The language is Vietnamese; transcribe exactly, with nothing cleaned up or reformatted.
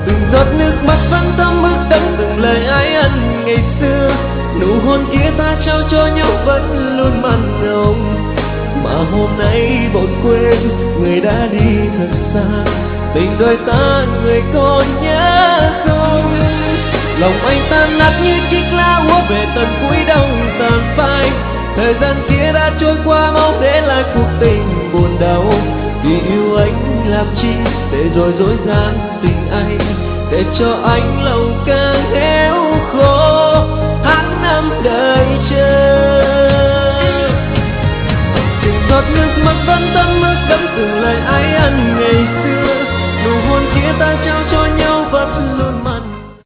Từng giọt nước mắt vẫn thấm ướt đẫm từng lời ái ân ngày xưa. Nụ hôn kia ta trao cho nhau vẫn luôn mặn nồng, mà hôm nay bỗng quên người đã đi thật xa. Tình đôi ta người còn nhớ không? Lòng anh tan nát như chiếc lá úa về tận cuối đông tàn phai. Thời gian kia đã trôi qua mau để lại cuộc tình buồn đau. Vì yêu anh làm chi để rồi dối gian tình anh, để cho anh lòng càng héo